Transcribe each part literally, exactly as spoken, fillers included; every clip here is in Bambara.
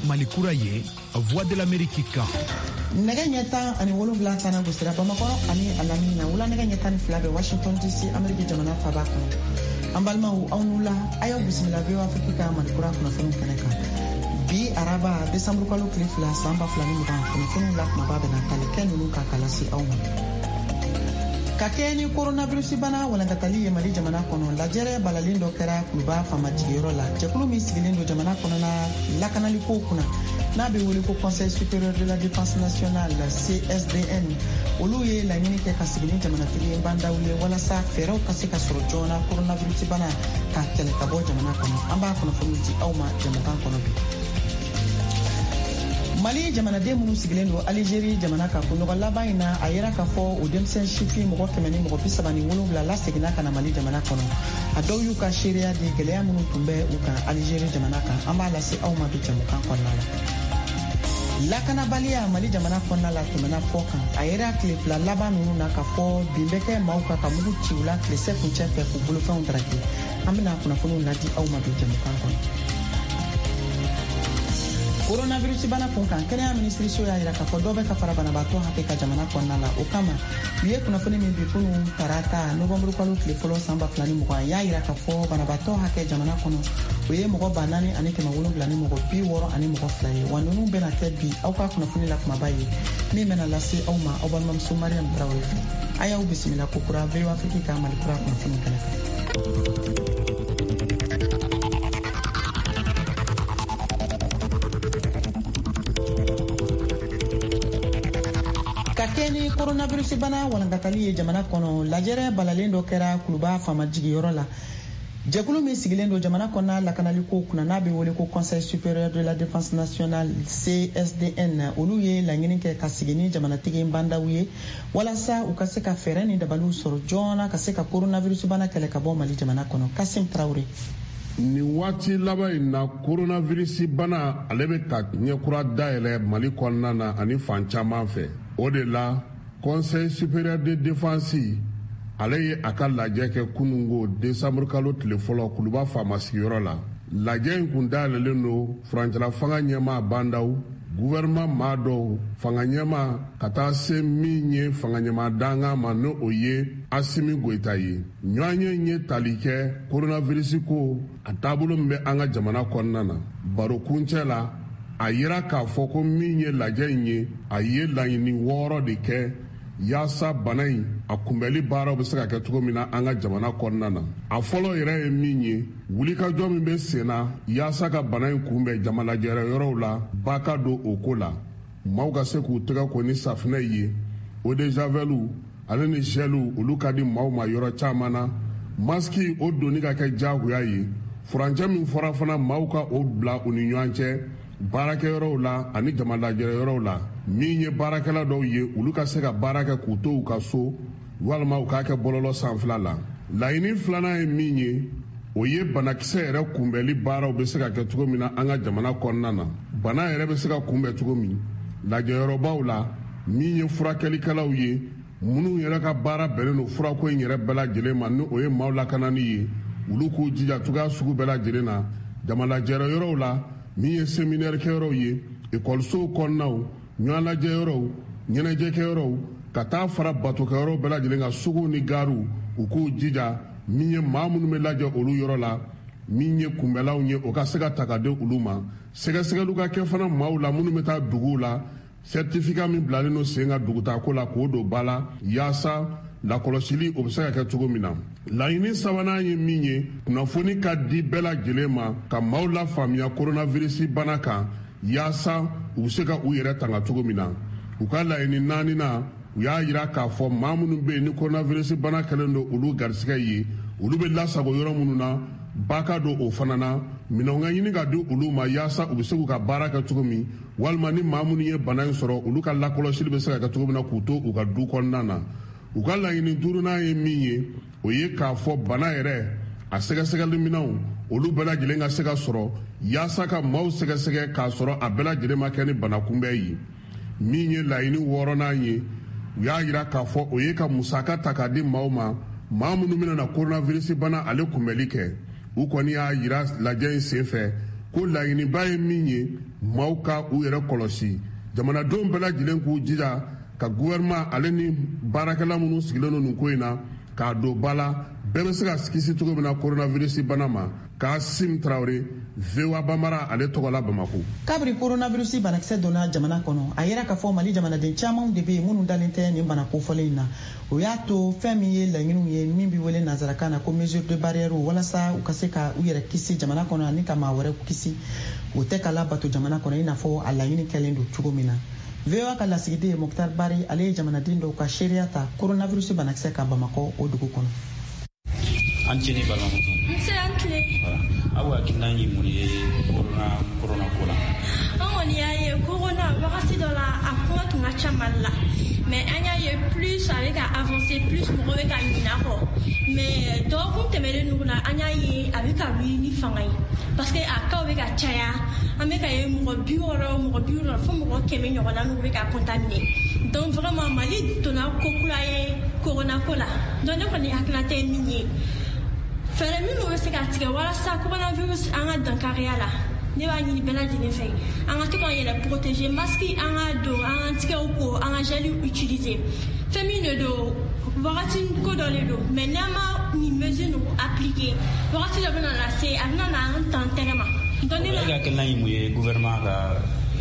Malikura ye Voix de l'Amérique kan. Nɛgɛ ɲɛ tan ani wolonwula tana gosira Bamakɔ ani a lamini na wula nɛgɛ ɲɛ tan ni fila bɛ Washington D C Amérique jamana faba kɔnɔ. An balimaw aw n'u la a y'aw bisimila V O A Afrique ka Malikura kunnafoniw kɛnɛ kan. Bi araba décembre kalo tile fila san ba fila ni mugan kunnafoniw la kumaba bɛna tali kɛ ninnu ka kala se aw ma. Ka kɛ ni coronavirus bana walankatali ye Mali jamana kɔnɔ lajɛrɛ balalen dɔ kɛra Kuluba fama jigiyɔrɔ la. Jɛkulu min sigilen don jamana kɔnɔna lakanaliko kunna n'a bɛ wele ko Conseil supérieur de la défense nationale C S D N olu ye laɲini kɛ ka sigi ni jamanatigi bandaw ye walasa fɛɛrɛw ka se ka sɔrɔ joona coronavirus bana ka kɛlɛ ka bɔ jamana kɔnɔ. An b'a kunnafoni di aw ma jamukan kɔnɔ bi. Mali jamanaden minnu sigilen don Algérie jamana ka kunɲɔgɔn laban in na a yera k'a fɔ o denmisɛn sifin mɔgɔ kɛmɛ ni mɔgɔ bi saba ni wolonwula laseginna ka na Mali jamana kɔnɔ. A dɔw y'u ka seereya di gɛlɛya minnu tun bɛ u kan Algérie jamana kan. An b'a lase aw ma bi jamukan kɔnɔna la. Lakanabaliya Mali jamana kɔnɔna la tɛmɛna fɔ kan. A yera tile fila laban ninnu na k'a fɔ bin bɛ kɛ maaw kan ka mugu ci u la tilesɛ kuncɛ fɛ k'u bolofɛnw daraki. An bɛna kunnafoniw ladi aw ma bi jamukan kɔnɔ. Coronavirus bana kun kan kɛnɛya minisiriso y'a jira k'a fɔ dɔw bɛ ka fara banabaatɔ hakɛ ka jamana kɔnɔna la. O kama u ye kunnafoni min bi kunun tarata novembre kalo tile fɔlɔ san ba fila ni mugan y'a jira k'a fɔ banabaatɔ hakɛ jamana kɔnɔ o ye mɔgɔ ba naani ani kɛmɛ wolonwula ni mɔgɔ bi wɔɔrɔ ani mɔgɔ fila ye wa ninnu bɛna kɛ bi aw ka kunnafoni la kumaba ye min bɛna lase aw ma aw balimamuso Mariam Tarawele fɛ. A y'aw bisimila kokura V O A Afrique ka Malikura kunnafoni kɛnɛ kan. Ni coronavirus bana walankatali ye jamana kɔnɔ lajɛrɛ balalen dɔ kɛra Kuluba fama jigiyɔrɔ la. Jɛkulu min sigilen don jamana kɔnɔ lakanaliko kunna n'a bɛ wele ko Conseil supérieur de la défense nationale C S D N olu ye laɲini kɛ ka sigi ni jamanatigi bandaw ye walasa u ka se ka fɛɛrɛ ni dabaliw sɔrɔ joona ka se ka coronavirus bana kɛlɛ ka bɔ Mali jamana kɔnɔ. Kasim Traoré. Nin waati laban in na coronavirus bana ale bɛ ka ɲɛkura dayɛlɛ Mali kɔnɔna na ani fan caman fɛ. O de la Conseil supérieur de défense ale ye a ka lajɛ kɛ kunungo décembre kalo tile fɔlɔ Kuluba faama sigiyɔrɔ la. Lajɛ in kun dayɛlɛlen don furancɛla fanga ɲɛmaa bandaw gouvernement maa dɔw fanga ɲɛmaa ka taa se min ye fanga ɲɛmaa danga ma n'o o ye Asimi Goita ye. Ɲɔgɔnye ye tali kɛ coronavirus ko a taabolo min bɛ an ka jamana kɔnɔna na. Baro kuncɛ la a yira k'a fɔ ko min ye lajɛ in ye a ye laɲini wɔɔrɔ de kɛ yaasa bana in a kunbɛli baaraw bɛ se ka kɛ cogo min na an ka jamana kɔnɔna na. A fɔlɔ yɛrɛ ye min ye wulikajɔ min bɛ sen na yaasa ka bana in kunbɛn jama lajɛrɛ yɔrɔw la ba ka don o ko la. Maaw ka se k'u tɛgɛ ko ni safinɛ ye eau de javel ale ni gel olu ka di maaw ma yɔrɔ caman na. Masiki o doni ka kɛ diyagoya ye. Furancɛ min fɔra fana maaw ka o bila u ni ɲɔgɔn cɛ baarakɛyɔrɔw la ani jama lajɛrɛyɔrɔw la min ye baarakɛla dɔw ye olu ka se ka baara kɛ k'u to u ka so walima u k'a kɛ bɔlɔlɔ sanfɛla la. Laɲini filanan ye min ye o ye banakisɛ yɛrɛ kunbɛli baaraw bɛ se ka kɛ cogo min na an ka jamana kɔnɔna na. Bana yɛrɛ bɛ se ka kunbɛn cogo min lajɛyɔrɔbaw la min ye furakɛlikɛlaw ye minnu yɛrɛ ka baara bɛnnen don furako in yɛrɛ bɛɛ lajɛlen ma ni o ye maaw lakanani ye olu k'u jija cogoya sugu bɛɛ lajɛlen na. Jama lajɛrɛyɔrɔw la min ye séminaire kɛyɔrɔw ye ekɔlisow kɔnɔnaw ɲɔgɔn lajɛyɔrɔw ɲɛnajɛkɛyɔrɔw ka taa fara batokɛyɔrɔw bɛɛ lajɛlen ka suguw ni gariw u k'u jija min ye maa minnu bɛ lajɛ olu yɔrɔ la min ye kunbɛlaw ye o ka se ka ta ka di olu ma. Sɛgɛsɛgɛliw ka kɛ fana maaw la minnu bɛ taa duguw la certificat min bilalen don sen ka dugutaako la k'o don ba la yaasa lakɔlɔsili o bɛ se ka kɛ cogo min na. Laɲini sabanan ye min ye kunnafoni ka di bɛɛ lajɛlen ma ka maaw la faamuya coronavirus bana kan yaasa u bɛ se ka u yɛrɛ tanga cogo min na. U ka laɲini naani na u y'a jira k'a fɔ maa minnu bɛ yen ni coronavirus bana kɛlen don olu garisigɛ ye olu bɛ lasago yɔrɔ minnu na ba ka don o fana na minɛnw ka ɲini ka di olu ma yaasa u bɛ se k'u ka baara kɛ cogo min walima ni maa minnu ye bana in sɔrɔ olu ka lakɔlɔsili bɛ se ka kɛ cogo min na k'u to u ka du kɔnɔna na. U ka laɲini duurunan ye min ye o ye k'a fɔ bana yɛrɛ a sɛgɛsɛgɛli minɛnw olu bɛɛ lajɛlen ka se ka sɔrɔ yaasa ka maaw sɛgɛsɛgɛ k'a sɔrɔ a bɛɛ lajɛlen ma kɛ ni bana kunbɛn ye. Min ye laɲini wɔɔrɔnan ye u y'a jira k'a fɔ o ye ka musaka ta k'a di maaw ma maa minnu bɛna na coronavirus bana ale kunbɛli kɛ. U kɔni y'a jira lajɛ in senfɛ ko laɲiniba ye min ye maaw ka u yɛrɛ kɔlɔsi jamanadenw bɛɛ lajɛlen k'u jija ka gouvernement ale ni baarakɛla minnu sigilen don nin ko in na k'a don ba la bɛɛ bɛ se ka kisi cogo min na coronavirus bana ma. Kasim Traoré, V O A Bambara ale tɔgɔ la Bamako. Kabiri coronavirus banakisɛ donna jamana kɔnɔ a yɛrɛ ka fɔ Mali jamanaden camanw de bɛ yen minnu dalen tɛ nin bana kofɔlen in na. O y'a to fɛn min ye laɲiniw ye min bɛ wele nanzarakan na ko mesure de barrière walasa u ka se ka u yɛrɛ kisi jamana kɔnɔ ani ka maa wɛrɛ kisi. O tɛ ka labato jamana kɔnɔ i n'a fɔ a laɲini kɛlen don cogo min na. V O A ka lasigiden Mokhtar Bari ale ye jamanaden dɔw ka seereya ta coronavirus banakisɛ ka Bamakɔ o dugu kɔnɔ. Antini balamuso. Antini. Awa kinani muni corona corona kola. On y a eu corona wakati dans la akuma tunga chamala. Mais on y a eu plus avec à avancer plus pour avec à minaro. Mais donc on te met nous là on y a eu avec à lui ni fangai. Parce que à quand avec à chaya, avec à eu mon bureau mon bureau faut mon kemi n'y aura nous avec à contaminer. Donc vraiment Mali tona kokula corona kola. Donc on y a claté mini. Fɛrɛ minnu bɛ se ka tigɛ walasa coronavirus an ka dankari a la ne b'a ɲini bɛɛ lajɛlen fɛ an ka to k'an yɛrɛ protéger masque an ka don an ka tigɛw ko an ka gel utiliser fɛn min de don wagati ko dɔ de don mais n'an ma nin mesure ninnu appliquer wagati dɔ bɛna na se a bɛna na an tan tɛgɛ ma. donc ne ka kɛ n'a ye mun ye gouvernement ka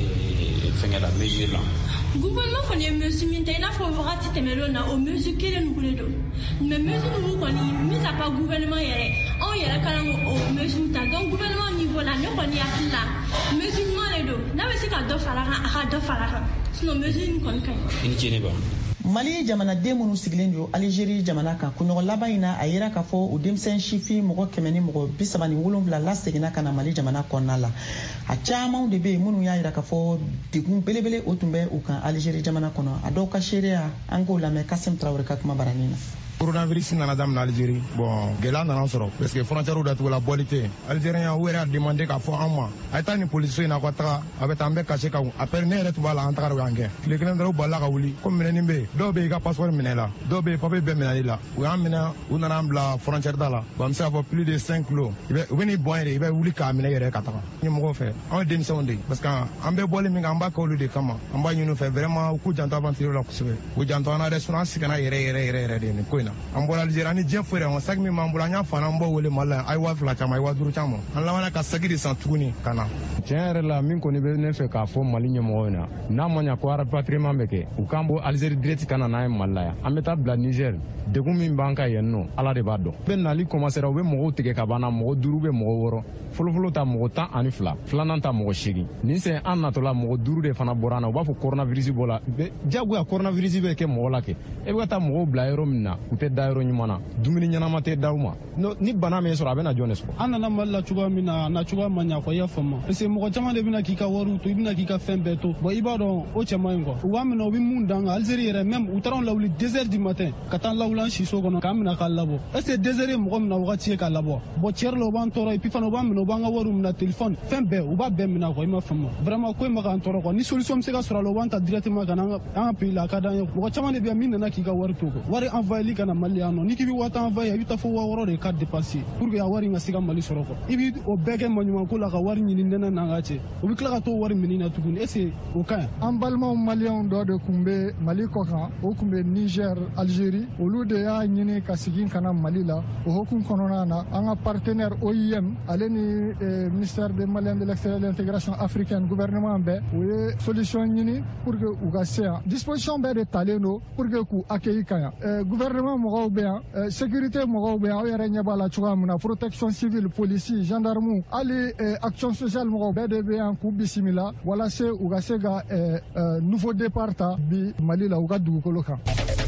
fɛngɛ la mesure la. Gouvernement kɔni ye mesure min ta i n'a fɔ wagati tɛmɛnlenw na o mesure kelen ninnu de don mais mesure ninnu kɔni mis à part gouvernement yɛrɛ anw yɛrɛ ka kan o mesure ta donc gouvernement niveau la ne kɔni hakili la mesure ɲuman de don n'a bɛ se ka dɔ fara a kan a ka dɔ fara a kan sinon mesure nin kɔni ka ɲi. I ni ce ne ba. Mali jamanaden minnu sigilen don Algérie jamana kan kunɲɔgɔn laban in na a yera k'a fɔ o denmisɛn sifin mɔgɔ kɛmɛ ni mɔgɔ bi saba ni wolonwula laseginna ka na Mali jamana kɔnɔna la a camanw de bɛ yen minnu y'a yira k'a fɔ degun belebele o tun bɛ u kan Algérie jamana kɔnɔ a dɔw ka seereya an k'o lamɛn Kasim Traoré ka kuma baranin na. Coronavirus nana daminɛ Algérie bon gɛlɛya nana sɔrɔ parce que frontière datugula bɔli tɛ Algérien u yɛrɛ y'a demandé k'a fɔ an ma a ye taa nin policiso in na ka taga a bɛ taa an bɛ caché ka après ne yɛrɛ tun b'a la an tagara u y'an gɛn tile kelen dɔrɔn u balila ka wuli ko minɛni bɛ yen dɔw bɛ yen i ka passeport minɛ la dɔw bɛ yen papier bɛɛ minɛli la u y'an minɛ u nana an bila frontière da la bon an bɛ se k'a fɔ plus de cinq kilos u bɛ n'i bɔn yɛrɛ i bɛ wuli k'a minɛ yɛrɛ ka taga ɲɛmɔgɔw fɛ anw ye denmisɛnw de ye parce que an bɛ bɔli min kɛ an b'a kɛ olu de kama an b'a ɲini u fɛ vraiment u k'u janto aventure la kosɛbɛ u janto an na dɛ sinon an sɛgɛnna yɛrɛ yɛrɛ yɛrɛ yɛrɛ de nin ko in na an bɔra Algérie ani diɲɛ foyi an sagi min b'an bolo an y'a fana an b'o wele Mali la a ye wa fila caman a ye wa duuru caman an labanna ka sagi de san tuguni ka na. Tiɲɛ yɛrɛ la min kɔni bɛ ne fɛ k'a fɔ Mali ɲɛmɔgɔw ɲɛna n'a ma ɲɛ ko rapatriement bɛ kɛ u k'an bɔ Algérie direct ka na n'a ye Mali la yan an bɛ taa bila Niger degun min b'an kan yen nɔ Ala de b'a dɔn bɛ nali commencera u bɛ mɔgɔw tigɛ ka ban na mɔgɔ duuru bɛ mɔgɔ wɔɔrɔ fɔlɔfɔlɔ ta mɔgɔ tan ani fila filanan ta mɔgɔ seegin nin sɛn an natɔla mɔgɔ duuru de fana bɔra an na u b'a fɔ coronavirus b'o la jagoya coronavirus bɛ kɛ mɔgɔ la kɛ e bɛ ka taa mɔgɔw bila yɔrɔ min na u tɛ da yɔrɔ ɲuman na dumuni ɲɛnama tɛ da u ma ni bana min sɔrɔ a bɛ na jɔn de sɔrɔ. An nana Mali la cogoya min na a na cogoya ma ɲɛ quoi i y'a faamu parce que mɔgɔ caman de bɛna k'i ka wariw to i bɛna k'i ka fɛn bɛɛ to bon i b'a dɔn o cɛ man ɲi quoi u b'a minɛ u bɛ mun d'an kan Algérie yɛrɛ même u taara lawuli deux heures du matin ka taa lawuli an siso kɔnɔ k'an minɛ k'a labɔ est ce que deux heures ye mɔgɔ min na wagati ye k'a labɔ bon tiɲɛ yɛrɛ la u b'an tɔɔrɔ et puis fana u b'an minɛ u b'an ka wariw minɛ téléphone fɛn bɛɛ u b'a bɛɛ minɛ quoi i m'a faamu vraiment ko in bɛ k'an tɔɔrɔ quoi ni solution bɛ se ka sɔrɔ a la u b'an ta directement ka na an ka pays la a ka d'an ye mɔgɔ caman de bɛ yan min nana k'i ka wari to quoi wari envoyé ka na Mali yan nɔ ni k'i bɛ waa tan envoyé i bɛ taa fɔ waa wɔɔrɔ de ka dépasser pour que a wari in ka se ka Mali sɔrɔ quoi i bɛ o bɛɛ kɛ maɲuman ko la ka wari ɲini nɛnɛ n'an ka cɛ u bɛ tila ka t'o wari minɛ na tuguni est ce que o ka ɲi. An balimaw maliyɛnw dɔ de tun bɛ Mali kɔ kan o tun bɛ Niger Algérie olu de y'a ɲini ka segin ka na Mali la o hukumu kɔnɔna na an ka partenaire O I M ale ni ministère des Maliens de l'extérieur de l'intégration africaine gouvernement bɛɛ u ye solution ɲini pour que u ka se yan disposition bɛɛ de talen don pour que k'u accueillir ka yan gouvernement mɔgɔw bɛ yan sécurité mɔgɔw bɛ yan aw yɛrɛ ɲɛ b'a la cogoya min na protection civile polisi gendarme hali action sociale mɔgɔw bɛɛ de bɛ yan k'u bisimila walasa u ka se ka nouveau départ ta bi Mali la u ka dugukolo kan.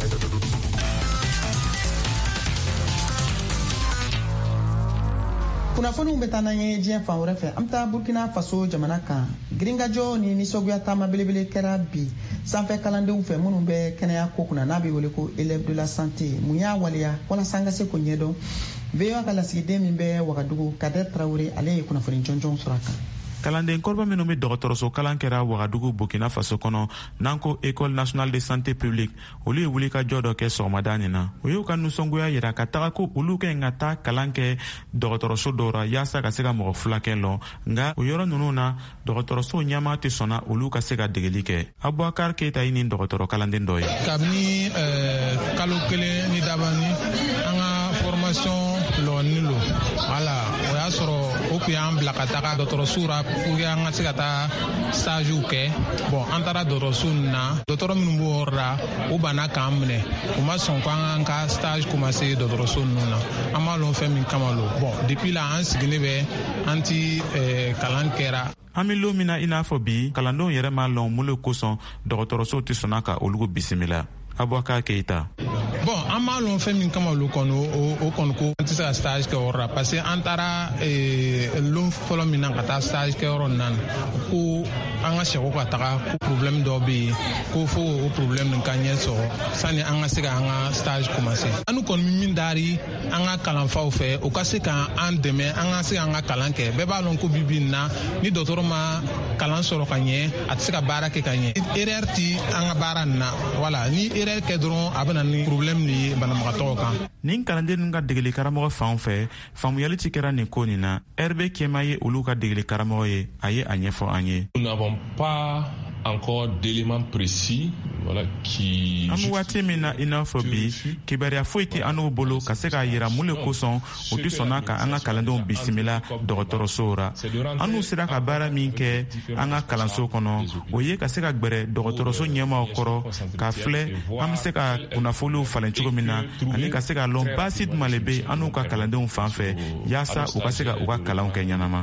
kunnafoniw bɛ taa n'an ye diɲɛ fan wɛrɛ fɛ an bɛ taa Burkina Faso jamana kan giringajɔ ni nisɔngoya taama belebele kɛra bi sanfɛ kalandenw fɛ minnu bɛ kɛnɛya ko kunna n'a bɛ wele ko élève de la santé mun y'a waleya walasa an ka se k'o ɲɛdɔn V O A ka lasigiden min bɛ Wagadugu Kader Traoré ale ye kunnafoni jɔnjɔn sɔrɔ a kan. kalanden kɔrɔba minnu bɛ dɔgɔtɔrɔso kalan kɛra Wagadugu Burkina Faso kɔnɔ n'an ko École nationale de santé publique olu ye wuli ka jɔ dɔ kɛ sɔgɔmada nin na o y'u ka nusɔngoya yira ka taga ko olu ka ɲi ka taa kalan kɛ dɔgɔtɔrɔso dɔw la yaasa ka se ka mɔgɔ fulakɛ lɔ nka o yɔrɔ ninnu na dɔgɔtɔrɔso ɲɛmaa tɛ sɔnna olu ka se ka degeli kɛ. Abubakar Keita ye nin dɔgɔtɔrɔ kalanden dɔ ye. Kabini kalo kelen ni dabani an ka formation lɔni lo wala o y'a sɔrɔ o kun y'an bila ka taga dɔgɔtɔrɔso la pour que an ka se ka taa stage kɛ bon an taara dɔgɔtɔrɔso nin na dɔgɔtɔrɔ minnu b'o yɔrɔ la o banna k'an minɛ o ma sɔn ko an ka stage commencer dɔgɔtɔrɔso ninnu na an b'a lɔn fɛn min kama lo bon depuis la an sigilen bɛ an ti kalan kɛra. An bɛ lon min na i n'a fɔ bi kalandenw yɛrɛ m'a lɔn mun le kosɔn dɔgɔtɔrɔso tɛ sɔnna ka olu bisimila. Abubakar Keita. Bon an b'a lɔn fɛn min kama olu kɔni o kɔni ko an tɛ se ka stage kɛ yɔrɔ la parce que an taara lon fɔlɔ min na ka taa stage kɛ yɔrɔ na ko an ka sɛgɛn ka taga ko problème dɔ bɛ yen ko fo o problème nin ka ɲɛ sɔrɔ sani an ka se ka an ka stage commencer. An kɔni bɛ min dari an ka kalanfaw fɛ o ka se ka an dɛmɛ an ka se ka an ka kalan kɛ bɛɛ b'a lɔn ko bi bi na ni dɔgɔtɔrɔ ma kalan sɔrɔ ka ɲɛ a tɛ se ka baara kɛ ka ɲɛ erreur ti an ka baara nin na wala ni erreur kɛ dɔrɔn a bɛ na ni problème ni banabagatɔw kan. Nin kalanden ninnu ka degeli karamɔgɔ fan fɛ faamuyali ti kɛra nin ko nin na R B Kema ye olu ka degeli karamɔgɔ ye a ye a ɲɛfɔ an ye. Nous n'avons pas encore d'éléments précis voilà qui an bɛ waati min na i n'a fɔ bi kibaruya foyi tɛ an n'u bolo ka se k'a yira mun le kosɔn u tɛ sɔnna ka an ka kalandenw bisimila dɔgɔtɔrɔsow la an n'u sera ka baara min kɛ an ka kalanso kɔnɔ o ye ka se ka gbɛrɛ dɔgɔtɔrɔso ɲɛmaaw kɔrɔ ka filɛ an bɛ se ka kunnafoniw falen cogo min na ani ka se ka lɔn baasi jumɛn le bɛ an n'u ka kalandenw fan fɛ yaasa u ka se ka u ka kalanw kɛ ɲɛnama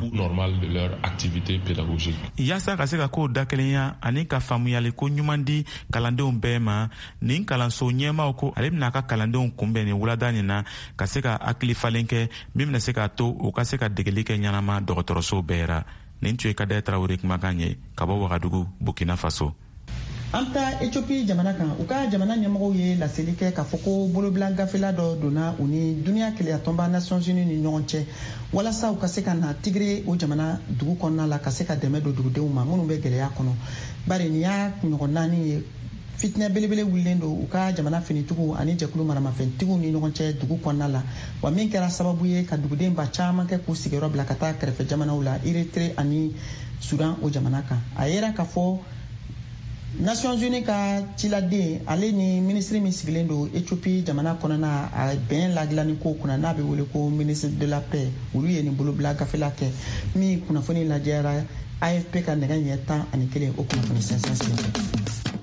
yaasa ka se ka kow dakelenya ani ka faamuyali ko ɲuman di kalandenw bɛɛ ma nin kalanso ɲɛmaaw ko ale bɛna ka kalandenw kunbɛn nin wulada nin na ka se ka hakili falen kɛ min bɛna se k'a to u ka se ka degeli kɛ ɲɛnama dɔgɔtɔrɔsow bɛɛ ra. Nin tun ye Kadɛ Tarawele kumakan ye ka bɔ Wagadugu Burkina Faso. An ta Ethiopie jamana kan u ka jamana ɲɛmɔgɔw ye laseli kɛ k'a fɔ ko bolobila gafela dɔ donna u ni duniya keleya tɔnba Nations Unies ni ɲɔgɔn cɛ walasa u ka se ka na tigire o jamana dugu kɔnɔna la ka se ka dɛmɛ don dugudenw ma minnu bɛ gɛlɛya kɔnɔ. Bari nin y'a ɲɔgɔn naani ye fitinɛ belebele wulilen don u ka jamana finitigiw ani jɛkulu maramafɛntigiw ni ɲɔgɔn cɛ dugu kɔnɔna la wa min kɛra sababu ye ka duguden ba caman kɛ k'u sigiyɔrɔ bila ka taa kɛrɛfɛ jamanaw la Eritrea ani Sudan o jamana kan. A yera k'a fɔ Nations Unies ka ciladen ale ni ministre min sigilen don Ethiopie jamana kɔnɔna a bɛn ladilanni ko kunna n'a bɛ wele ko ministre de la paix olu ye nin bolobila gafela kɛ min kunnafoni lajɛra A F P ka nɛgɛ ɲɛ tan ani kelen o kunnafoni sɛnsɛn senfɛ.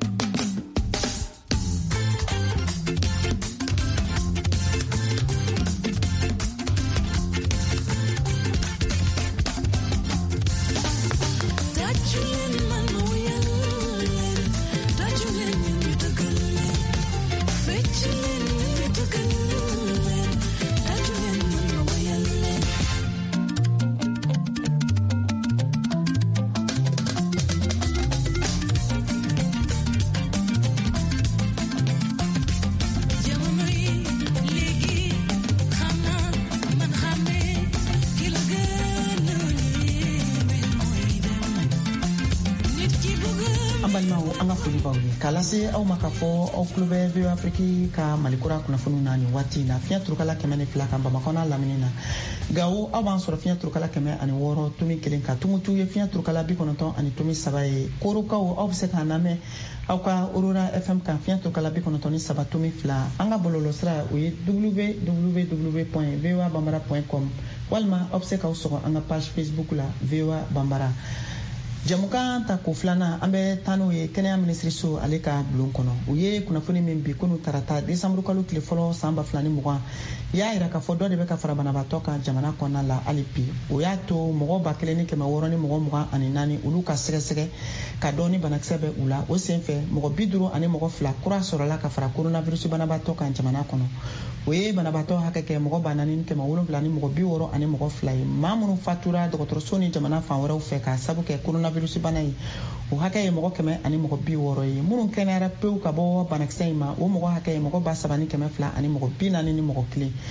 Kalase aw ma ka fɔ aw tulo bɛ V O A Afrique ka malikura kunnafoniw na nin waati na fiɲɛ turukala kɛmɛ ni fila kan Bamakɔ n'a lamini na Gawo aw b'an sɔrɔ fiɲɛ turukala kɛmɛ ani wɔɔrɔ tomi kelen ka Tumutu ye fiɲɛ turukala bi kɔnɔntɔn ani tomi saba ye Korokaw aw bɛ se k'an lamɛn aw ka Aurora F M kan fiɲɛ turukala bi kɔnɔntɔn ni saba tomi fila an ka bɔlɔlɔsira o ye w w w point v o a bambara point com walima aw bɛ se k'aw sɔgɔ an ka page Facebook la V O A Bambara. Jamukan ta ko filanan an bɛ taa n'o ye kɛnɛya minisiriso ale ka bulon kɔnɔ u ye kunnafoni min bi ko n'u tarata desanburu kalo tile fɔlɔ san ba fila ni mugan y'a yira k'a fɔ dɔ de bɛ ka fara banabaatɔ kan jamana kɔnɔna la hali bi o y'a to mɔgɔ ba kelen ni kɛmɛ wɔɔrɔ ni mɔgɔ mugan ani naani olu ka sɛgɛsɛgɛ ka dɔn ni banakisɛ bɛ u la o senfɛ mɔgɔ bi duuru ani mɔgɔ fila kura sɔrɔla ka fara coronavirus banabaatɔ kan jamana kɔnɔ o ye banabaatɔ hakɛ kɛ mɔgɔ ba naani ni kɛmɛ wolonwula ni mɔgɔ bi wɔɔrɔ ani mɔgɔ fila ye maa minnu fatura dɔgɔtɔrɔso ni jamana fan wɛrɛw fɛ ka sabu kɛ coronavirus bana ye o hakɛ ye mɔgɔ kɛmɛ ani mɔgɔ bi wɔɔrɔ ye minnu kɛnɛyara pewu ka bɔ banakisɛ in ma o mɔgɔ hakɛ ye mɔgɔ ba saba ni kɛmɛ fila ani mɔgɔ bi naani ni mɔgɔ kelen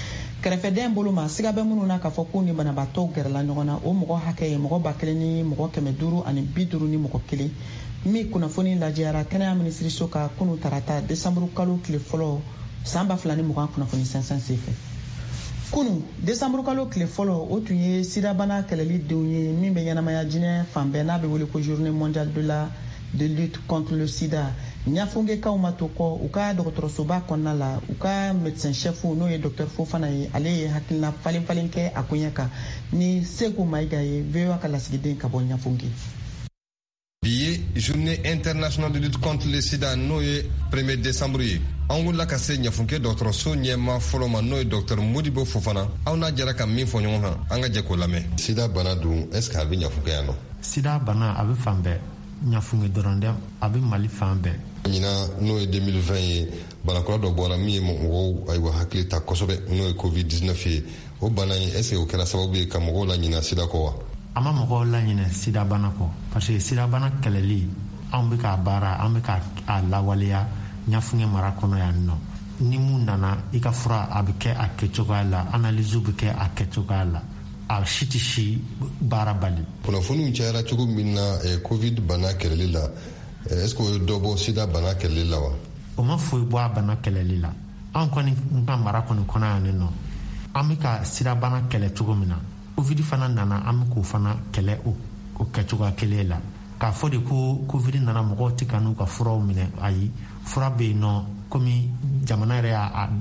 kɛrɛfɛdɛn bolo ma siga bɛ minnu na k'a fɔ k'u ni banabaatɔw gɛrɛla ɲɔgɔn na o mɔgɔ hakɛ ye mɔgɔ ba kelen ni mɔgɔ kɛmɛ duuru ani bi duuru ni mɔgɔ kelen min kunnafoni lajɛyara kɛnɛya minisiriso ka kunu tarata desanburu kalo tile fɔlɔ san ba fila ni mugan kunnafoni sɛnsɛn senfɛ kunu desanburu kalo tile fɔlɔ o tun ye sidabana kɛlɛli denw ye min bɛ ɲɛnamaya jinɛ fan bɛɛ n'a bɛ wele ko journée mondiale de la de lutte contre le sida ɲafungekaw ma to kɔ u ka dɔgɔtɔrɔsoba kɔnɔna la u ka médecin chef n'o ye docteur Fofana ye ale ye hakilina falen falen kɛ a koɲɛ kan ni Segu Mayiga ye V O A ka lasigiden ka bɔ ɲafunge. Bi ye journée internationale de lutte contre le sida n'o ye premier décembre ye an wulila ka se ɲafunke dɔgɔtɔrɔso ɲɛma fɔlɔ ma n'o ye docteur Modibo Fofana aw n'a jɛra ka min fɔ ɲɔgɔn kan an ka jɛ k'o lamɛn. Sida bana dun est ce que a bɛ ɲafunke yan nɔ? Sida bana a bɛ fan bɛɛ ɲafunge dɔrɔn dɛ a bɛ Mali fan bɛɛ. ɲina n'o ye deux mille vingt ye banakura dɔ bɔra min ye mɔgɔw ayiwa hakili ta kosɛbɛ n'o ye covid dix-neuf ye o bana in est ce que o kɛra sababu ye ka mɔgɔw la ɲina sida kɔ wa? A ma mɔgɔw la ɲinɛ sida bana kɔ parce que sida bana kɛlɛli anw bɛ k'a baara an bɛ k'a lawaleya ɲafunge mara kɔnɔ yan nɔ ni mun nana i ka fura a bɛ kɛ a kɛcogoya la analyse bɛ kɛ a kɛcogoya la a si tɛ si baara bali. kunnafoniw cayara cogo min na covid bana kɛlɛli la est ce que o ye dɔ bɔ sida bana kɛlɛli la wa? O ma foyi bɔ a bana kɛlɛli la an kɔni ka mara kɔni kɔnɔ yan nɔ an bɛ ka sida bana kɛlɛ cogo min na covid fana nana an bɛ k'o fana kɛlɛ o kɛcogoya kelen la k'a fɔ de ko covid nana mɔgɔw tɛ ka n'u ka furaw minɛ ayi fura bɛ yen nɔ komi jamana yɛrɛ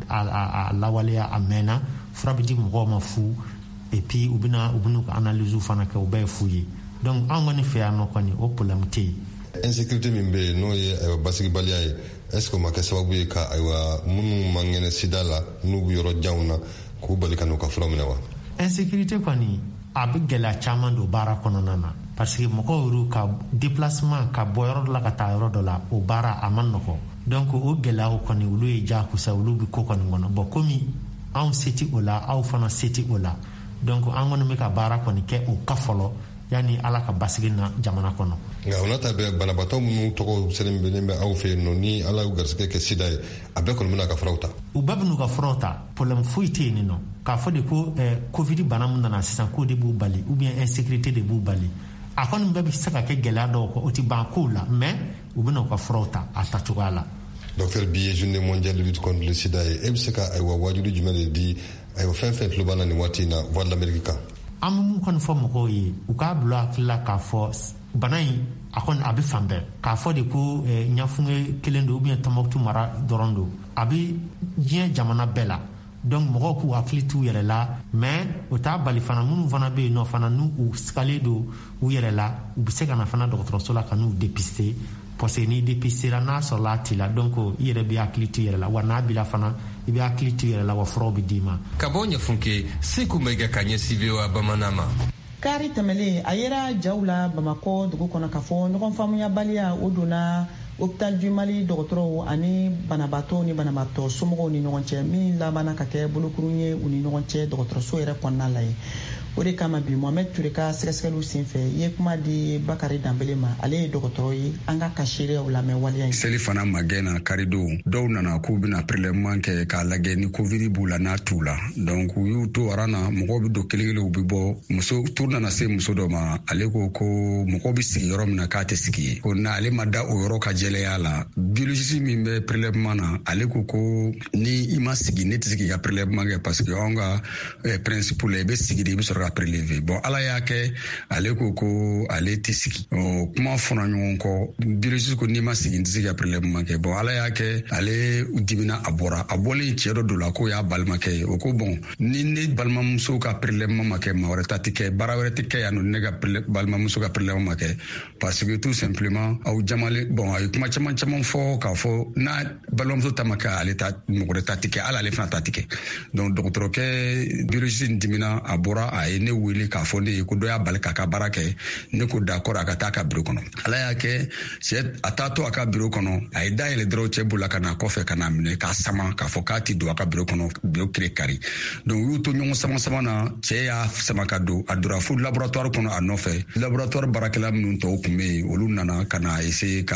y'a lawaleya a mɛnna fura bɛ di mɔgɔw ma fu et puis u bɛna u bɛna ka analyse fana kɛ o bɛɛ ye fu ye donc an kɔni fɛ yan nɔ kɔni o problème tɛ yen. insécurité min bɛ yen n'o ye ayiwa basigibaliya ye est ce que o ma kɛ sababu ye ka ayiwa minnu man kɛnɛ sida la n'u bɛ yɔrɔ janw na k'u bali ka n'u ka fura minɛ wa? insécurité kɔni a bɛ gɛlɛya caman don baara kɔnɔna na parce que mɔgɔw yɛrɛ ka déplacement ka bɔ yɔrɔ dɔ la ka taa yɔrɔ dɔ la o baara a man nɔgɔ donc o gɛlɛyaw kɔni olu ye jaakusa olu bɛ ko kɔni kɔnɔ bon komi anw se tɛ o la aw fana se tɛ o la donc an kɔni bɛ ka baara kɔni kɛ o ka fɔlɔ yanni ala ka basigi na jamana kɔnɔ. nka o n'a ta bɛɛ banabaatɔ minnu tɔgɔ sɛbɛnnen bɛ aw fɛ yen nɔ ni ala y'u garisɛgɛ kɛ sida ye a bɛɛ kɔni bɛna ka furaw ta. u bɛɛ bɛn'u ka furaw ta problème foyi tɛ yen nɔ k'a fɔ de ko eh, covid bana min nana sisan k'o de b'u bali ou bien insécurité de b'u bali a kɔni bɛɛ bɛ se ka kɛ gɛlɛya dɔw kɔ o tɛ ban kow la mais u bɛna u ka furaw ta a tacogoya la. docteur bi ye journée mondiale de lutte contre le sida ye e bɛ se ka ayiwa waajuru jumɛn de di ayiwa fɛn fɛn tulo b'a la nin waati in na voix de l'Amérique kan. an bɛ mun kɔni fɔ mɔgɔw ye u k'a bila hakili la k'a fɔ bana in a kɔni a bɛ fan bɛɛ k'a fɔ de ko eh, ɲafunge kelen don ou bien Tɔnbukutu mara dɔrɔn don a bɛ diɲɛ jamana bɛɛ la donc mɔgɔw k'u hakili t'u yɛrɛ la mais o t'a bali fana minnu fana bɛ yen nɔ fana n'u u sigalen don u yɛrɛ la u bɛ se ka na fana dɔgɔtɔrɔso la ka n'u dépister parce que n'i dépistera n'a sɔrɔla a t'i la donc i yɛrɛ bɛ hakili t'u yɛrɛ la wa n'a b'i la fana i bɛ hakili t'u yɛrɛ la wa furaw bɛ d'i ma. ka bɔ ɲɛfunke Seku Mayiga ka ɲɛsin V O A bamanan ma. kari tɛmɛlen a yera jaw la Bamakɔ dugu kɔnɔ k'a fɔ ɲɔgɔn faamuyabaliya o donna hôpital du Mali dɔgɔtɔrɔw ani banabaatɔw ni banabaatɔ somɔgɔw ni ɲɔgɔn cɛ min labanna ka kɛ bolokurun ye u ni ɲɔgɔn cɛ dɔgɔtɔrɔso yɛrɛ kɔnɔna la ye o de kama bi Mohamed Ture ka sɛgɛsɛgɛliw senfɛ ye kuma di Bakari Danbele ma ale ye dɔgɔtɔrɔ ye an ka ka seereyaw lamɛn waleya in. seli fana magɛnna karidenw dɔw nana k'u bɛna prélèvement kɛ k'a lajɛ ni covid b'u la n'a t'u la donc u y'u to aran na mɔgɔw bɛ don kelen kelen u bɛ bɔ muso tour nana se muso dɔ ma ale ko ko mɔgɔw bɛ sigi yɔrɔ min na k'a tɛ sigi yen ko n'ale ma da o yɔrɔ ka jɛlɛya la biologiste min bɛ prélèvement na ale ko ko ni i ma sigi ne tɛ se k'i ka prélèvement kɛ parce que anw ka principe la i bɛ sigi de i bɛ sɔrɔ ka prélever bon ala y'a kɛ ale ko ko ale tɛ sigi o kuma fɔra ɲɔgɔn kɔ biologiste ko n'i ma sigi n tɛ se ka prélèvement kɛ bon ala y'a kɛ ale dimina a bɔra a bɔlen cɛ dɔ don la k'o y'a balimakɛ ye o ko bon ni ne balimamuso ka prélèvement ma kɛ maa wɛrɛ ta tɛ kɛ baara wɛrɛ tɛ kɛ yan nɔ ne ka balimamuso ka prélèvement ma kɛ parce que tout simplement aw jamalen bon a ye kuma caman caman fɔ k'a fɔ n'a balimamuso ta ma kɛ ale ta mɔgɔ wɛrɛ ta tɛ kɛ hali ale fana ta tɛ kɛ donc dɔgɔtɔrɔkɛ biologiste dimina a bɔra a ye ne wele k'a fɔ ne ye ko dɔ y'a bali k'a ka baara kɛ ne ko d'accord a ka taa a ka bureau kɔnɔ ala y'a kɛ cɛ a t'a to a ka bureau kɔnɔ a ye dayɛlɛ dɔrɔn cɛ bolo ka na kɔfɛ ka n'a minɛ k'a sama k'a fɔ k'a tɛ don a ka bureau kɔnɔ bureau kile kari donc u y'u to ɲɔgɔn sama sama na cɛ y'a sama ka don a donna fo laboratoire kɔnɔ a nɔfɛ laboratoire baarakɛla minnu tɔw tun bɛ yen olu nana ka na essayer ka a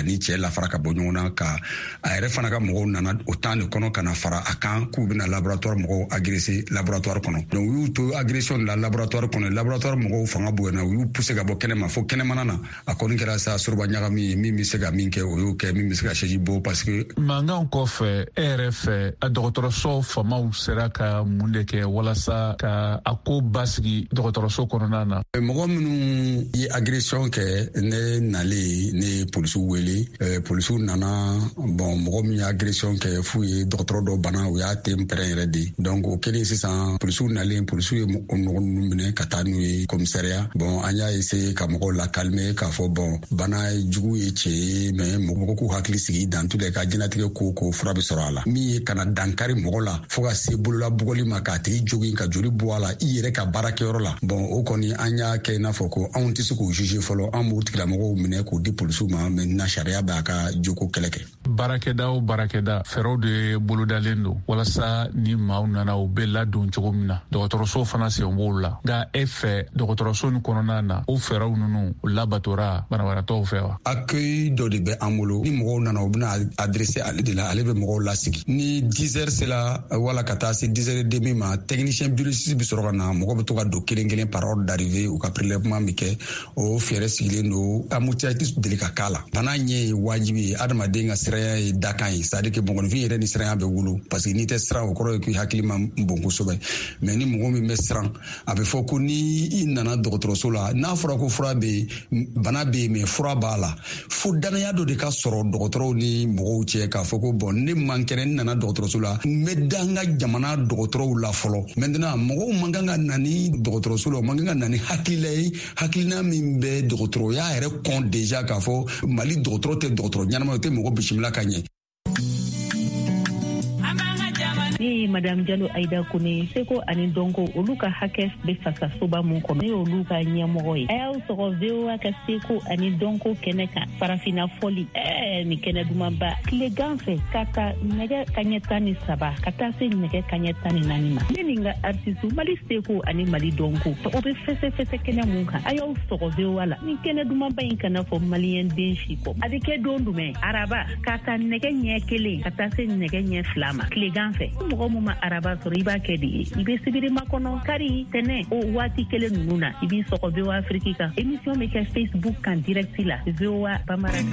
ani cɛ lafara ka bɔ ɲɔgɔn na ka a yɛrɛ fana ka mɔgɔw nana o temps de kɔnɔ ka na fara a kan k'u bɛna laboratoire mɔgɔw agresser laboratoire kɔnɔ donc u y'u to agression de la laboratoire kɔnɔ laboratoire mɔgɔw fanga bonyana u y'u pousser ka bɔ kɛnɛma fo kɛnɛmana na a kɔni kɛra sa soroba ɲagami ye min bɛ se ka min kɛ o y'o kɛ min bɛ se ka chaise bɔ parce que mankan kɔfɛ e yɛrɛ fɛ a dɔgɔtɔrɔso famaw sera ka mun de kɛ walasa ka a ko basigi dɔgɔtɔrɔso kɔnɔna na mɔgɔ minnu ye agression kɛ ne nalen ne polisiw wele polisiw nana bon mɔgɔ min ye agression kɛ f'u ye dɔgɔtɔrɔ dɔ bana u y'a ten pɛrɛn yɛrɛ de donc o kɛlen sisan polisiw nalen polisiw ye o mɔgɔ ninnu minɛ ka taa n'u ye commissariat bon an y'a essayer ka mɔgɔw la calmer k'a fɔ bon bana jugu ye cɛ ye mais mɔgɔ k'u hakili sigi dan tule ka jɛnatigɛ ko ko fura bɛ sɔrɔ a la min ye kana dankari mɔgɔ la fo ka se bolola bugɔli ma k'a tigi jogin ka joli bɔ a la i yɛrɛ ka baarakɛyɔrɔ la bon o kɔni an y'a kɛ i n'a fɔ ko anw tɛ se k'o juger fɔlɔ an b'o tigilamɔgɔw minɛ k'o di polisiw ma maintenant sariya b'a ka joko kɛlɛ kɛ baarakɛda o baarakɛda fɛɛrɛw de bolodalen don walasa ni maaw nana u bɛ ladon cogo min na dɔgɔtɔrɔso fana sen b'o la nka e fɛ dɔgɔtɔrɔso nin kɔnɔna na o fɛɛrɛw ninnu u labatora banabagatɔw fɛ wa accueil dɔ de bɛ an bolo ni mɔgɔw nana u bɛna adresser ale de la ale bɛ mɔgɔw lasigi ni dix heures sera wala ka taa se dix heures et demi ma technicien biologiste bɛ sɔrɔ ka na mɔgɔ bɛ to ka don kelen kelen par ordre d'arrivée u ka prélèvement bɛ kɛ o fɛɛrɛ sigilen don embouteillage deli ka k'a la bana ɲɛ ye wajibi ye adamaden ka siranya ye dakan ye c'est à dire que mɔgɔninfin yɛrɛ ni siranya bɛ wolo parce que n'i tɛ siran o kɔrɔ ye k'i hakili ma bon kosɛbɛ mais ni mɔgɔ min bɛ siran a bɛ fɔ ko ni i nana dɔgɔtɔrɔso la n'a fɔra ko fura bɛ yen bana bɛ yen mais fura b'a la fo danaya dɔ de ka sɔrɔ dɔgɔtɔrɔw ni mɔgɔw cɛ k'a fɔ ko bon ne man kɛnɛ n nana dɔgɔtɔrɔso la n bɛ da n ka jamana dɔgɔtɔrɔw la fɔlɔ maintenant mɔgɔw man kan ka na ni dɔgɔtɔrɔso la o man kan ka na ni hakilila ye hakilina min bɛ dɔgɔtɔrɔya yɛrɛ kɔn déjà k'a fɔ mali dɔgɔtɔrɔ tɛ dɔgɔtɔrɔ ɲɛnama ye o tɛ mɔgɔ bisimila ka ɲɛ. Ni Madame Diallo Aïda Kone seko ani donko olu ka hakɛ bɛ fasa soba mun kɔnɔ ne olu ka ɲɛmɔgɔ ye a y'aw sɔrɔ V O A ka seko ani donko kɛnɛ kan farafina fɔli ɛɛ ni kɛnɛ dumanba tilegan fɛ ka ta nɛgɛ kaɲɛ tan ni saba ka taa se nɛgɛ kaɲɛ tan ni naani ma ne ni n ka artiste Mali seko ani Mali donko o bɛ fɛsɛfɛsɛ kɛnɛ mun kan a y'aw sɔrɔ V O A la ni kɛnɛ dumanba in kana fɔ maliyɛn den si kɔ a bɛ kɛ don jumɛn araba ka ta nɛgɛ ɲɛ kelen ka taa se nɛgɛ ɲɛ fila ma tilegan fɛ mɔgɔ mun ma araba sɔrɔ i b'a kɛ de ye i bɛ sibiri makɔnɔ kari tɛnɛ o waati kelen ninnu na i b'i sɔgɔ V O A Afrique kan émission bɛ kɛ Facebook kan direct la V O A Bamarakan.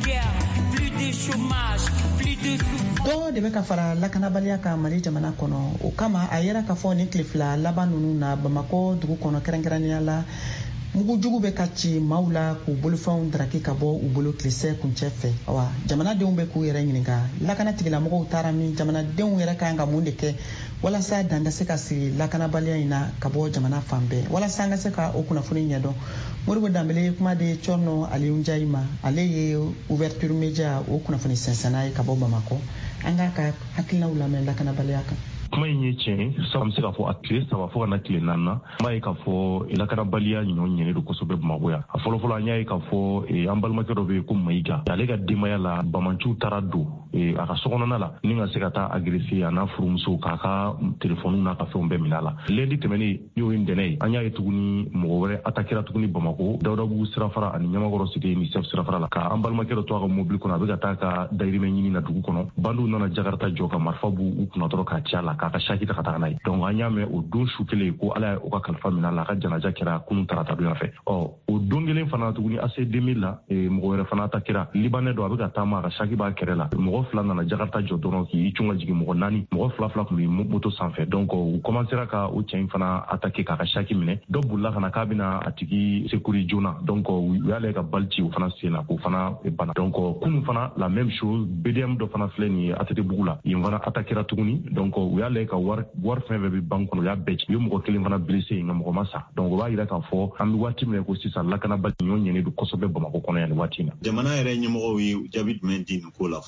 dɔw de bɛ ka fara lakanabaliya kan Mali jamana kɔnɔ o kama a yɛrɛ ka fɔ ni tile fila laban ninnu na Bamakɔ dugu kɔnɔ kɛrɛnkɛrɛnnenya la mugujugu bɛ ka ci maaw la k'u bolofɛnw daraki ka bɔ u bolo tilisɛ kuncɛ fɛ wa jamanadenw bɛ k'u yɛrɛ ɲininka lakana tigilamɔgɔw taara min jamanadenw yɛrɛ kan ka mun de kɛ walasa dan ka se ka sigi lakanabaliya in na ka bɔ jamana fan bɛɛ walasa an ka se ka o kunnafoni ɲɛdɔn Moribo Dambele ye kuma de Cɔrnɔ Aliyu Njayi ma ale ye ouverture media o kunnafoni sɛnsɛnna ye ka bɔ Bamakɔ an k'a ka hakilinaw lamɛn lakanabaliya kan. kuma in ye tiɲɛ sa bɛ se k'a fɔ a tile saba fo ka na tile naani na an b'a ye k'a fɔ lakanabaliya ɲɔ ɲɛnen don kosɛbɛ Bamakɔ yan a fɔlɔfɔlɔ an y'a ye k'a fɔ an balimakɛ dɔ bɛ yen ko Mayiga ale ka denbaya la bamanciw taara don a ka sokɔnɔna la ni ka se ka taa agressé a n'a furumuso k'a ka telefɔniw n'a ka fɛnw bɛɛ minɛ a la lundi tɛmɛnen n'o ye ntɛnɛn ye an y'a ye tuguni mɔgɔ wɛrɛ attaquera tuguni Bamakɔ Dawudabugu sirafara ani Ɲamakɔrɔ cité ni Sef sirafara la ka an balimakɛ dɔ to a ka mobili kɔnɔ a bɛ ka taa ka dayirimɛ ɲini na dugu kɔnɔ bandiw nana Jakarta jɔ ka marifa b'u u kunna dɔrɔn k'a ci a la k'a ka saki ta ka taa n'a ye donc an y'a mɛn o don su kelen ko Ala ye o ka kalifa minɛ a la a ka janaja kɛra kunun tarata don fɛ ɔ o don kelen fana tuguni A C deux mille la mɔgɔ wɛrɛ fana attaquera Libanais dɔ a bɛ ka taama a ka saki b'a kɛrɛ la mɔgɔ fila nana Jakarta jɔ dɔrɔn k'i cun ka jigin mɔgɔ naani mɔgɔ fila fila tun bɛ moto sanfɛ donc u commencera ka o cɛ in fana attaquer k'a ka saki minɛ dɔ bolila ka na k'a bɛna a tigi secourir joona donc u y'ale ka bali ci o fana sen na k'o fana bana donc kunun fana la même chose B D M dɔ fana filɛ nin ye A T T bugu la yen fana attaquera tuguni donc u y'ale ka wari wari fɛn fɛn bɛ banque kɔnɔ u y'a bɛɛ ci u ye mɔgɔ kelen fana blessé nka mɔgɔ ma sa donc o b'a yira k'a fɔ an bɛ waati min ko sisan lakanabali ɲɔ ɲɛnen don kosɛbɛ Bamakɔ kɔnɔ yan nin waati in na. Jamana yɛrɛ ɲɛmɔgɔw ye jaabi jumɛn di nin ko la fɔlɔ? An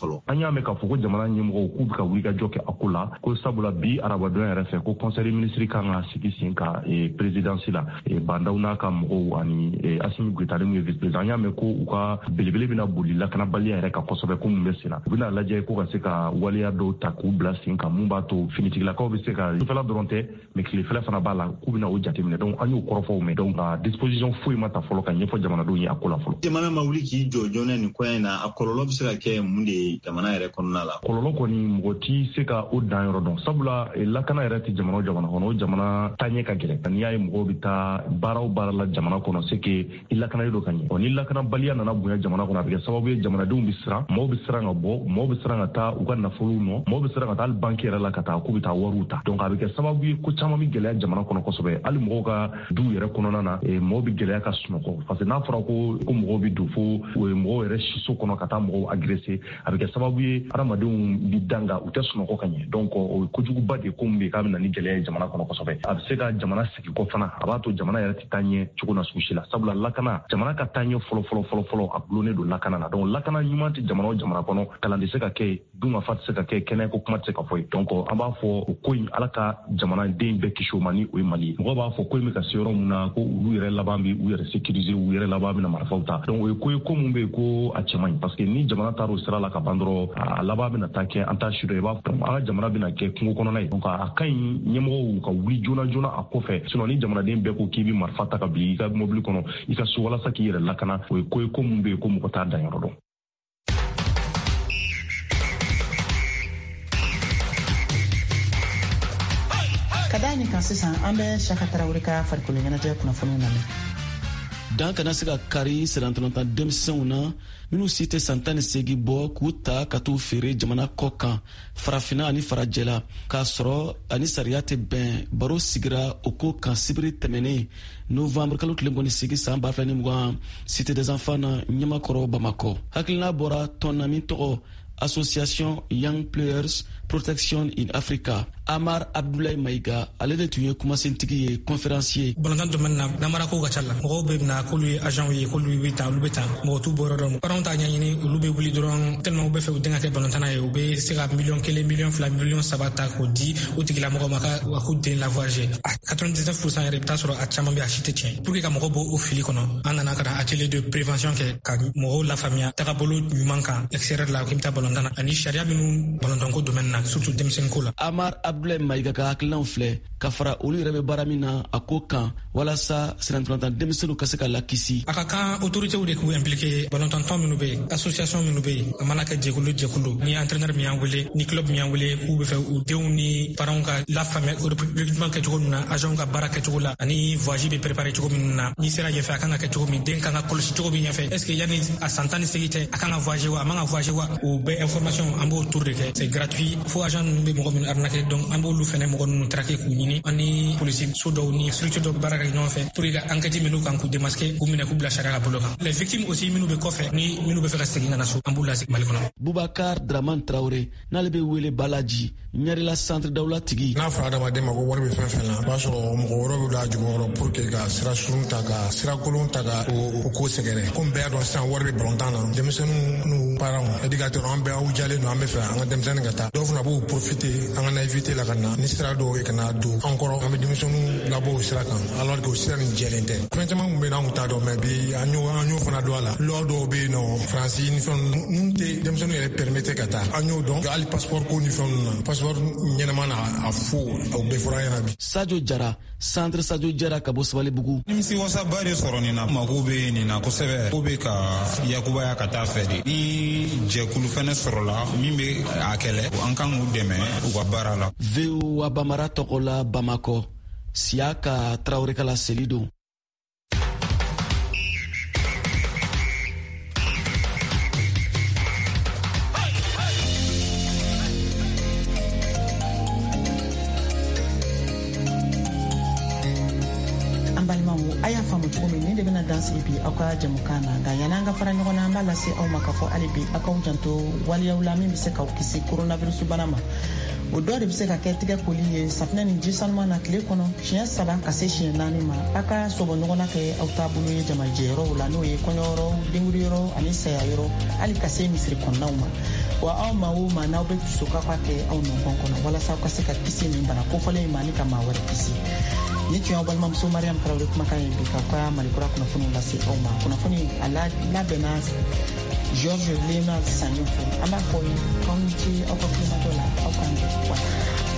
y'a mɛn k'a fɔ ko jamana ɲɛmɔgɔw k'u bɛ ka wuli ka jɔ kɛ a ko la ko sabula bi arabadon yɛrɛ fɛ ko conseil des ministres kan ka sigi sen ka présidence la bandaw n'a ka mɔgɔw ani Assimi Goïta min ye vice président an y'a mɛn ko u ka belebele bɛna boli lakanabaliya yɛrɛ ka kosɛbɛ ko mun bɛ sen na u bɛna lajɛ ko ka se ka waleya dɔw ta k'u bila sen kan mun b'a to finitigilakaw bɛ se ka tilefɛla dɔrɔn tɛ mais tilefɛla fana b'a la k'u bɛna o jateminɛ donc an y'o kɔrɔfɔw mɛn donc a disposition foyi ma ta fɔlɔ ka ɲɛfɔ jamanadenw ye a ko la fɔlɔ. jamana ma wuli k'i jɔ joona nin ko in na a kɔlɔlɔ bɛ se ka kɛ mun de ye jamana yɛrɛ kɔnɔna la. kɔlɔlɔ kɔni mɔgɔ ti se ka o dan yɔrɔ dɔn sabula lakana yɛrɛ tɛ jamana o jamana kɔnɔ o jamana taaɲɛ ka gɛlɛn n'i y'a ye mɔgɔw bɛ taa baara o baara la jamana kɔnɔ c'est que i lakanalen don ka ɲɛ ɔ ni lakanabaliya nana bonya jamana kɔnɔ a bɛ kɛ sababu ye jamanadenw bɛ siran mɔgɔw bɛ siran ka bɔ mɔgɔw bɛ siran ka taa u ka nafolow nɔ mɔgɔw bɛ siran ka taa hali banki yɛrɛ la ka taa k'u bɛ taa wariw ta donc a bɛ kɛ sababu ye ko caman bɛ gɛlɛya jamana kɔnɔ kosɛbɛ hali mɔgɔw ka duw yɛrɛ kɔnɔna na mɔgɔw bɛ gɛlɛya ka sunɔgɔ parce que n'a fɔra ko ko mɔgɔw bɛ don fo mɔgɔw yɛrɛ siso kɔnɔ ka taa mɔgɔw agresser a bɛ kɛ sababu ye adamadenw bi danga u tɛ sunɔgɔ ka ɲɛ donc o ye kojuguba de ko min bɛ k'a bɛ na ni gɛlɛya ye jamana kɔnɔ kosɛbɛ a bɛ se ka jamana sigi kɔ fana a b'a to jamana yɛrɛ tɛ taa ɲɛ cogo na sugu si la sabula lakana jamana ka taa ɲɛ fɔlɔ fɔlɔ fɔlɔ fɔlɔ a gulonnen don lakana na donc lakana ɲuman tɛ jamana o jamana kɔnɔ kalan tɛ se ka kɛ dunkafa tɛ se ka kɛ kɛnɛya ko kuma tɛ se ka fɔ ye donc an b'a fɔ o ko in ala ka jamanaden bɛɛ kisi o ma ni o ye Mali ye mɔgɔw b'a fɔ ko in bɛ ka se yɔrɔ min na ko olu yɛrɛ laban bɛ u yɛrɛ sécuriser u yɛrɛ laban bɛna marifaw ta donc o ye ko ye ko min bɛ yen ko a cɛ man ɲi parce que ni jamana taara o sira la ka ban dɔrɔn a laban bɛna taa kɛ an t'a si dɔn i b'a fɔ an ka jamana bɛna kɛ kungo kɔnɔna ye donc a ka ɲi ɲɛmɔgɔw ka wuli joona joona a kɔfɛ sinon ni jamanaden bɛɛ ko k'i bɛ marifa ta ka bin i ka mobili kɔnɔ i ka so walasa k'i yɛrɛ lakana o ye ko ye ko min bɛ yen ko mɔgɔ t'a danyɔrɔ dɔn. ka da nin kan sisan an bɛ Saka Tarawele ka farikolo ɲɛnajɛ kunnafoniw lamɛn. dan kana se ka kari sirantɔlɔntan denmisɛnw na minnu si tɛ san tan ni seegin bɔ k'u ta ka t'u feere jamana kɔ kan farafina ani farajɛla k'a sɔrɔ ani sariya tɛ bɛn baro sigira o ko kan sibiri tɛmɛnen novembre kalo tile mugan ni seegin san ba fila ni mugan cité des enfants na ɲamakɔrɔ bamakɔ hakilina bɔra tɔn na min tɔgɔ Association Young Players Protection in Africa. Amar Abdoulaye Maïga ale de tun ye kumasentigi ye conférencier. Balontan domaine na namara ko ka ca la mɔgɔw bɛ na k'olu ye agent ye k'olu bɛ tan olu bɛ tan mɔgɔ t'u bɔ yɔrɔ dɔn parents t'a ɲɛɲini olu bɛ wuli dɔrɔn tellement u bɛ fɛ u den ka kɛ balontanna ye u bɛ se ka miliyɔn kelen miliyɔn fila miliyɔn saba ta k'o di o tigilamɔgɔ ma ka k'u den lavoyager a quatre-vingt-dix-neuf pour cent yɛrɛ i bɛ taa sɔrɔ a caman bɛ a si tɛ tiɲɛ pour que ka mɔgɔw bɔ o fili kɔnɔ an nana ka na atelier de prévention kɛ ka mɔgɔw lafaamuya tagabolo ɲuman kan extérieur la k'i bɛ taa balontan na ani sariya minnu balontanko domaine na surtout denmisɛnninko la. Amar Abdoulaye Maïga ka hakilinaw filɛ ka fara olu yɛrɛ bɛ baara min na a ko kan walasa sirantɔlɔntan denmisɛnninw ka se ka lakisi. A ka kan autorités de k'u impliqué balontan minnu bɛ yen association minnu bɛ yen a mana kɛ jɛkulu jɛkulu ni entraîneur min y'an wele ni club min y'an wele k'u bɛ fɛ u denw ni parents ka lafaamuya recrutement kɛ cogo min na agents ka baara kɛ cogo la ani voyage bɛ préparer cogo min na n'i sera ɲɛfɛ a kan ka kɛ cogo min den kan ka kɔlɔsi cogo min ɲɛfɛ est ce que yanni a san tan ni seegin tɛ a kan ka voyager wa a man ka voyager wa o bɛɛ information an b'o tour de kɛ c'est gratuit fo agent ninnu bɛ mɔgɔ minnu arnaquer donc an b'olu fɛnɛ mɔgɔ ninnu traquer k'u ɲini ani polisi so dɔw ni structure dɔw baara kɛ ɲɔgɔn fɛ pour que ka enquête minnu kan k'u démasquer k'u minɛ k'u bila sariya ka bolo kan les victimes aussi minnu bɛ kɔfɛ ni minnu bɛ fɛ ka segin ka na so an b'u lasegin Mali kɔnɔ. Boubacar Dramane Traoré n'ale bɛ wele Balaji ɲarila centre dawla tigi. n'a fɔra adamaden ma ko wari bɛ fɛn fɛn na o b'a sɔrɔ mɔgɔ wɛrɛ bɛ da jukɔrɔ pour que ka sira surun ta ka sira kolon ta ka o ko sɛgɛrɛ komi bɛɛ y'a dɔn sisan wari bɛ balontan na denmisɛnninw n'u parents éducateurs an bɛɛ awujalen don an bɛ fɛ an ka denmisɛnnin ka taa dɔw fana b'u profiter an ka naïveté la ka na ni sira dɔw ye ka na don an kɔrɔ an bɛ denmisɛnninw labɔ o sira kan alors que o sira nin jɛlen tɛ fɛn caman kun bɛ yen an kun t'a dɔn mais bi an y'o an y'o fana dɔn a la loi dɔw bɛ yen nɔ faransi ni fɛn ninnu tɛ denmisɛnninw yɛrɛ permettre ka taa an y'o dɔn hali passeport ko ni fɛn ninnu na passeport ɲɛnama na a fo o bɛɛ fɔra an ɲɛna bi. Sadio Jara centre Sadio Jara ka bɔ Sabalibugu. nimisi wasaba de sɔrɔ nin na mako bɛ nin na kosɛbɛ ko bɛ ka yakubaya ka taa fɛ de ni jɛkulu fɛnɛ sɔrɔla min bɛ a kɛlɛ an kan k'u dɛmɛ u ka baara la. V O A Bamara tɔgɔ la Bamakɔ Siaka Traoré ka la seli don. a y'a faamu cogo min nin de bɛna dan sigi bi aw ka jamukan na nka yan'an ka fara ɲɔgɔn na an b'a lase aw ma k'a fɔ hali bi aw k'aw janto waliyaw la min bɛ se k'aw kisi coronavirus bana ma. O dɔ de bɛ se ka kɛ tigɛ koli ye safinɛ ni ji sanuman na tile kɔnɔ siɲɛ saba ka se siɲɛ naani ma. A ka sɔgɔ ɲɔgɔn na kɛ aw taabolo ye jamajɛyɔrɔw la n'o ye kɔɲɔyɔrɔ denguriyɔrɔ ani sayayɔrɔ hali ka se misiri kɔnɔnaw ma. Wa aw ma o ma n'aw bɛ dusuka ka kɛ aw nɔgɔn kɔnɔ walasa aw ka se ka kisi nin bana kofɔlen ma ani ka maa wɛrɛ kisi. Ni tun y'aw balimamuso Mariam Tarawele kumakan ye bi ka ka Malikura kunnafoniw lase aw ma. Kunnafoni a labɛnna Georges Léonard Sagnon fɛ. An b'a fɔ ye k'aw ni ce aw ka kumakan la aw k'an jɔ.